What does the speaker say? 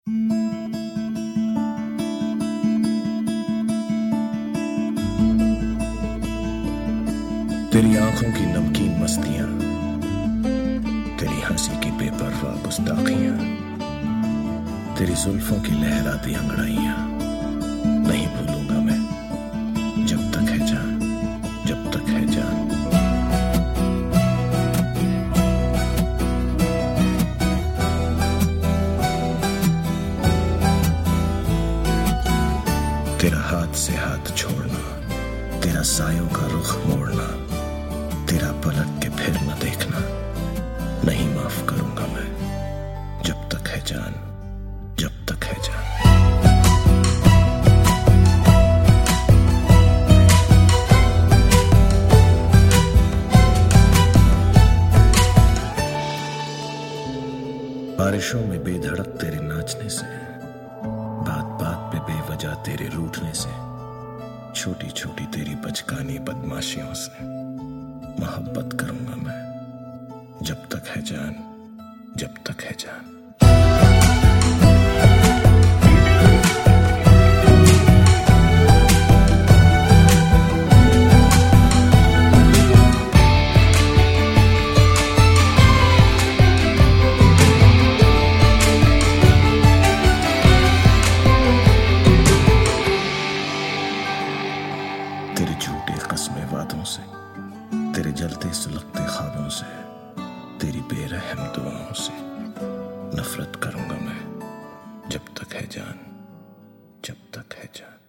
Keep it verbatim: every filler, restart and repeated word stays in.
तेरी आंखों की नमकीन मस्तियां, तेरी हंसी की बेपरवाह गुस्ताखियां, तेरी जुल्फों की लहराती अंगड़ाइयां नहीं भूलूंगा मैं, जब तक है जान, जब तक है जान। तेरा हाथ से हाथ छोड़ना, तेरा सायों का रुख मोड़ना, तेरा पलट के फिर न देखना नहीं माफ करूंगा मैं, जब तक है जान, जब तक है जान। बारिशों में बेधड़क तेरे नाचने से, बात बात पे बेवजह तेरे रूठने से, छोटी छोटी तेरी बचकानी बदमाशियों से मोहब्बत करूंगा मैं, जब तक है जान, जब तक है जान। तेरे झूठे कस्मे वादों से, तेरे जलते सुलगते ख्वाबों से, तेरी बेरहम दुआओं से नफरत करूंगा मैं, जब तक है जान, जब तक है जान।